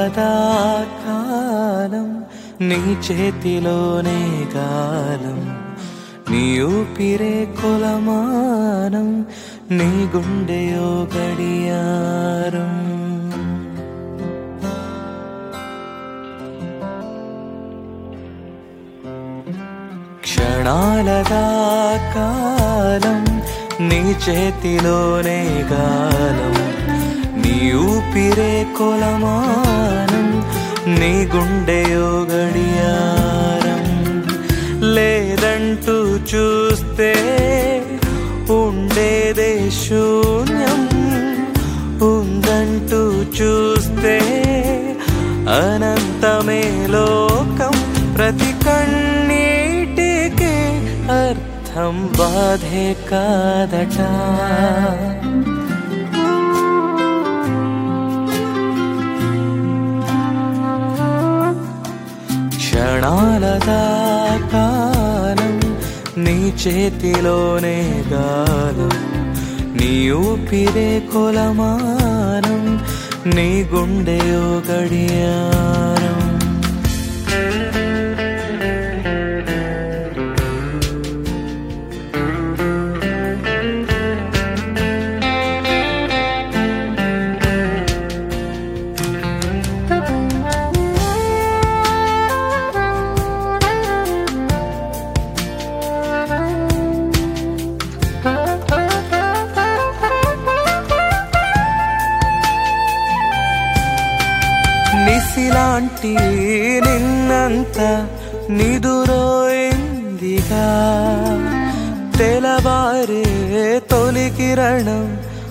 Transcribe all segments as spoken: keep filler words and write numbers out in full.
క్షణాలదా కాలం నీ చేతిలోనే గాలం నీ ఊపిరే కొలమానం నీ గుండెయో గడియారం క్షణాలదా కాలం నీ చేతిలోనే గాలం నీ ఊపిరే కొలమానం నీ గుండెయో గడియారం లేదంటూ చూస్తే ఉండేదే శూన్యం ఉందంటూ చూస్తే అనంతమే లోకం ప్రతి కన్నీటికి అర్థం బాధే కాదట క్షణాలదా కాలం నీ చేతిలోనే గాలం నీ ఊపిరే కొలమానం నీ గుండెయో గడియారం నిసిలాంటి నిన్నంత నిదురోయిందిగా తెలవారే తొలి కిరణం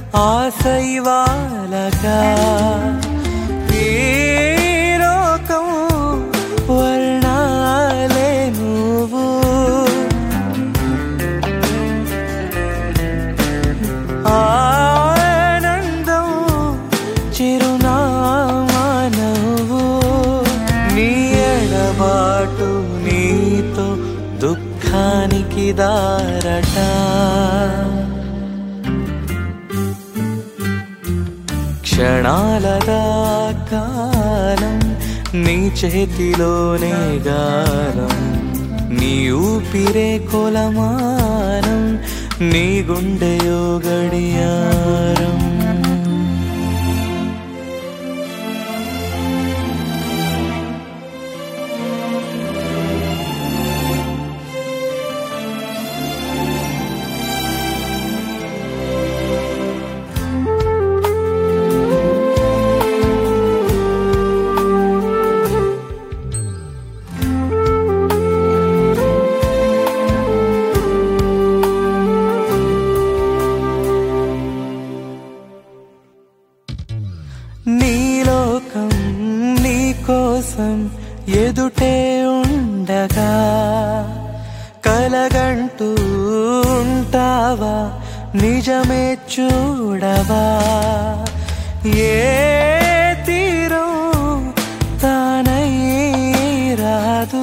ఆశైవాలగా ఈ లోకం వర్ణాలే నువ్వు ఆనందం చిరునామా బాటు నీతో దుఃఖానికి దారట క్షణాలదా కాలం నీ చేతిలోనే గాలం నీ ఊపిరే కొలమానం నీ గుండెయో గడియారం నీలోకం నీ కోసం ఎదుటే ఉండగా కలగంటూ ఉంటావా నిజమే చూడవా ఏ తీరం తానై రాదు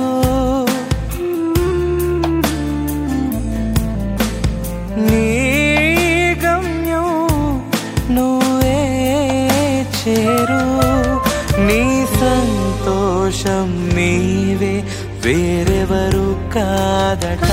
నీ గమ్యం నువ్వే చేరు నీ సంతోషం నీవే వేరెవరు కాదట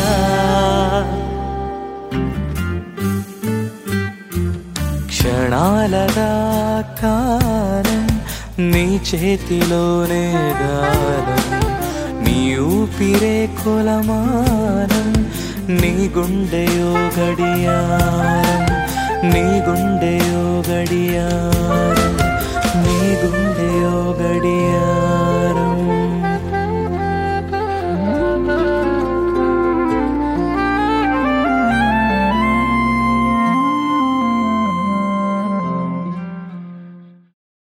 క్షణాలదా కాలం నీ చేతిలోనే గాలం నీ ఊపిరే కొలమానం నీ గుండెయో గడియారం నీ గుండెయో గడియారం నీ గుండెయో